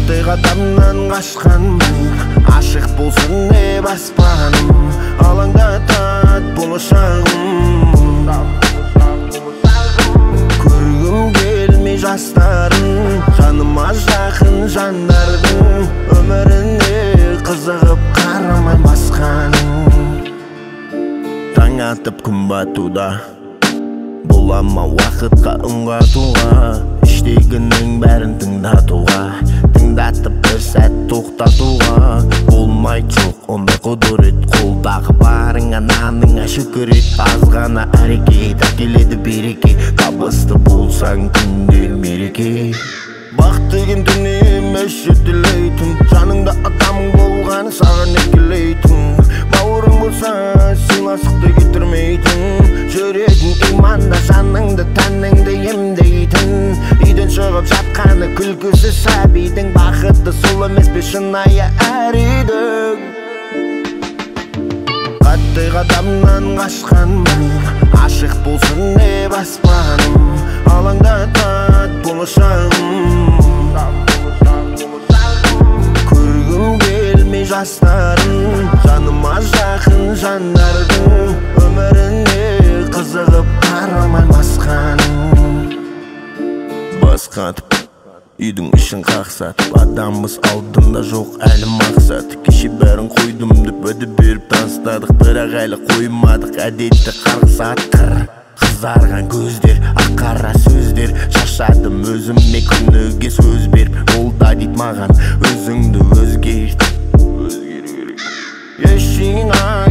катты кадамдан качканмын, ашык болсун деп аспаным, алаңдатат болошагым. Көргүм келмей жастарын, жаныма жакын жандардын, өмүрүнө кызыгып карамай басканым. Таң атып күн батууда, болама вакытка ыңгатууга, иштегеннин бәрін тыңдатууга, тыңдатып бир сәт токтатууга болмай жок ондай кудурет. Колдагы барыңа наныңа шүкүр эт, аз гана аракет акеледи береке, табысты болсаң күндө мереке. Бак деген дүние эмес жетилейтин, жаныңда адам болганы саган экелейтин, бауырың болса сыйластыкты кетирмейтин, жүрөгүң иманда, жаныңды тәніңді емдейтін. Үйден шығып жатқаны күлкісі сәбидің, бақыты сол емес пе шынайы әр үйдің. Катты кадамдан качканмын, ашык болсын деп аспаным, алаңдатат болошагым. Көргүм келмей жастарын, жаныма жакын жандардын, өмүрүнө кызыгып карамай басканым. Баскатып үйдің ішін қақсатып, адамбыз алдында жоқ әлі мақсат. Кеше бәрін қойдым деп өді беріп тастадық, бірақ әлі қоймадық әдетті қарғыс атқыр. Қызарған көздер, аққара сөздер, шашадым өзіме күніге сөз беріп, ол да дейт маған өзіңді өзгерт. Ешің